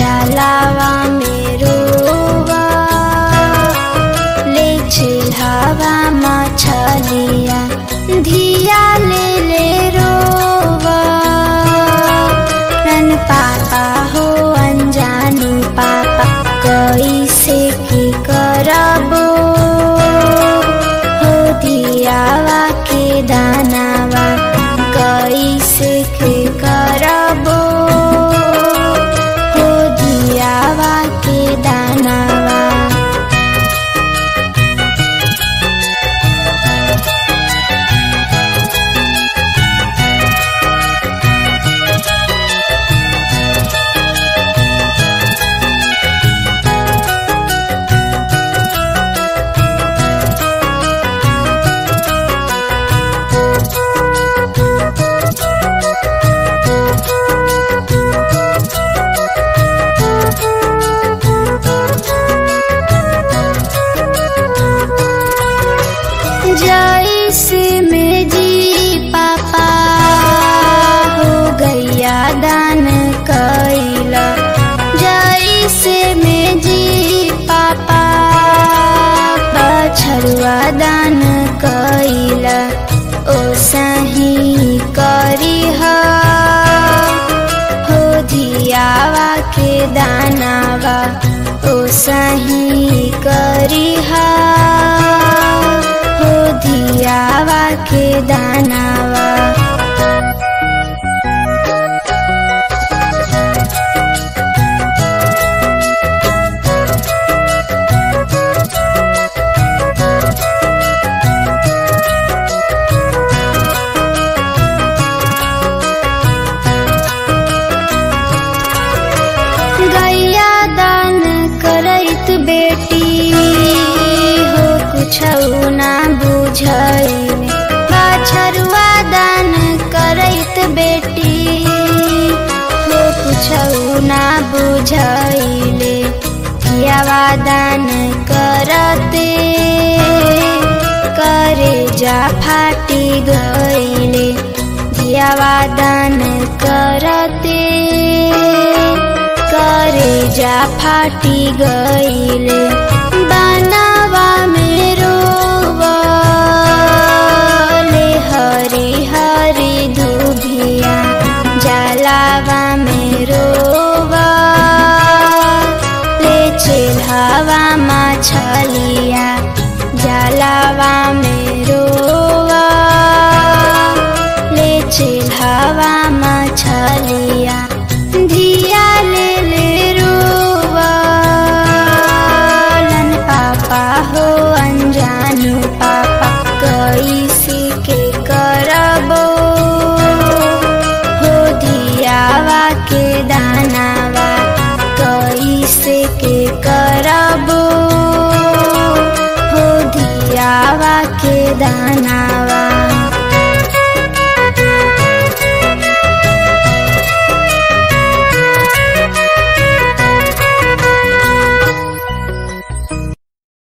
जलावा मेरो ले छिल्हावा मछलिया धिया ले रोवा रन पापा हो अनजानु पापा कैसे की करबो हो दियावा के दानावा कैसे के करबो हो दियावा के दानावा। जैसे में जी पापा हो गैया दान कैला जैसे में जी पापा बछरुआ दान कैला ओ सही करी हो धियावा के दानावा ओ सही करी दियावा के दानावा। गैया दान करैत बेटी हो कुछौ ना बुझैले बछरुआ दान करैत बेटी हो कुछौ ना बुझैले धियावा दान करते करे जा फाटी गईले धियावा दान करते करे जा फाटी गईले बनावा मेरो ले हरी हरी दुभिया जलावा मेरो ले छिल्हावा मछलिया